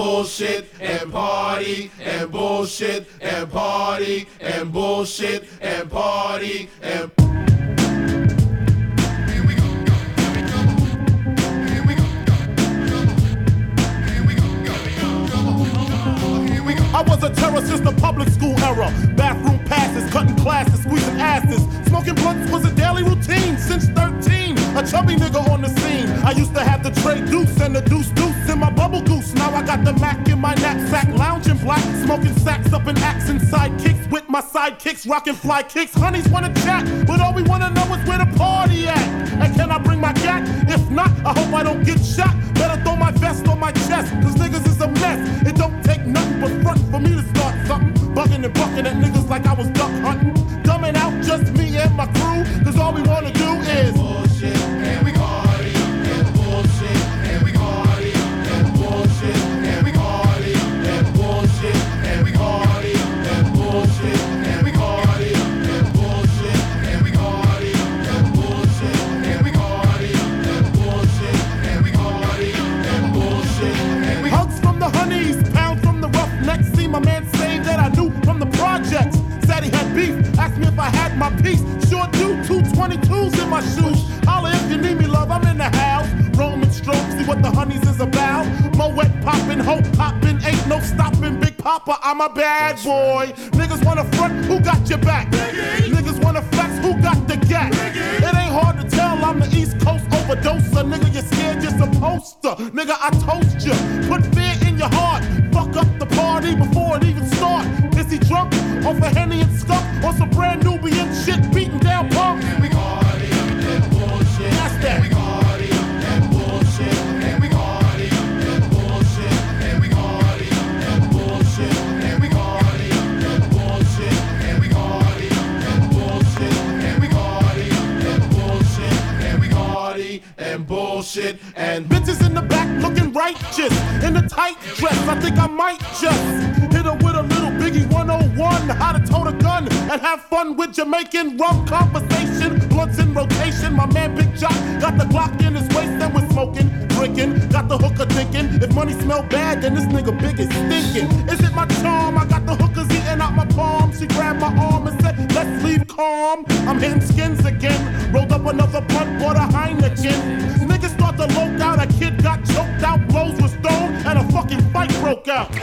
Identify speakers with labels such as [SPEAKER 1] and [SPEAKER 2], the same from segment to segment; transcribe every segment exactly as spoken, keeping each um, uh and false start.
[SPEAKER 1] bullshit and party and bullshit and party and bullshit and party and
[SPEAKER 2] I was a terror since the public school era. Bathroom passes, cutting classes, squeezing asses. Smoking blunts was a daily routine since thirteen. A chubby nigga on the scene. I used to have the tray deuce and the deuce deuce in my bubble goose. Now I got the Mac in my knapsack, lounging black, smoking sacks up in axe and sidekicks with my sidekicks, rocking fly kicks. Honeys wanna chat, but all we wanna know is where the party at. And can I bring my gat? If not, I hope I don't get shot. Better throw my vest on my chest, cause niggas is a mess. It don't take nothing but front for me to start something. Bugging and bucking at niggas like I was duck hunting. Dumbing out just me and my crew, cause all we wanna do is
[SPEAKER 1] bullshit and we party and bullshit and we party and bullshit and we party and bullshit and we party and bullshit and we party and bullshit and we party and bullshit and we party and bullshit and we party and bullshit and we
[SPEAKER 2] hugs from the honeys, pounds from the roughnecks. See my man say that I knew from the projects. Said he had beef, asked me if I had my piece. Sure do, two twenty-twos in my shoes. Holla if you need me, love, I'm in the house. Roman stroke, see what the honeys is about. Moet poppin', hope poppin', ain't no stopping. Big Papa, I'm a bad boy. Niggas wanna front, who got your back? Niggas wanna flex, who got the gat? It ain't hard to tell, I'm the East Coast overdoser. Nigga, you're scared, you're supposed to. Nigga, I toast you. Put fear in your heart. Fuck up the party before it even start. Is he drunk off a Henny and skunk? Or some brand Nubian shit beating down punk?
[SPEAKER 1] and we party and bullshit.
[SPEAKER 2] That's that.
[SPEAKER 1] And we party and bullshit and we party and bullshit and we party and bullshit and we party and bullshit and we party and bullshit and we party and bullshit and we party and bullshit and
[SPEAKER 2] Bitches in the back looking righteous in the tight dress. I think I might just hit her with a little Biggie one oh one. How to tote a gun and have fun with Jamaican rum conversation. Blunts in rotation. My man Big Jock got the Glock in his waist and we're smoking, drinking. Got the hooker thinking if money smell bad, then this nigga big is stinking. Is it my charm? I got the hookers eating out my palm. She grabbed my arm and said, let's leave calm. I'm hitting skins again. Rolled up another blunt, bought a Heineken. Niggas start to loke out. A kid got choked out, blows were thrown, and a fucking fight broke out.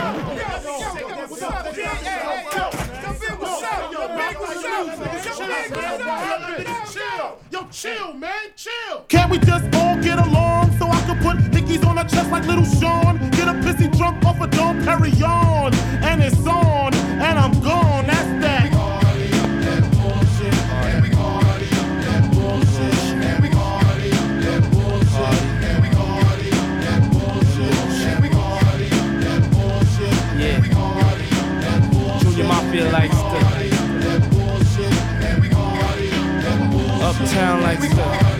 [SPEAKER 2] Yo, chill, man, chill. Can't we just all get along so I can put hickeys on her chest like little Sean? Get a pissy drunk off a Dom Perignon, and it's on, and I'm gone. That's that.
[SPEAKER 3] Mafia like stuff. Uptown like stuff.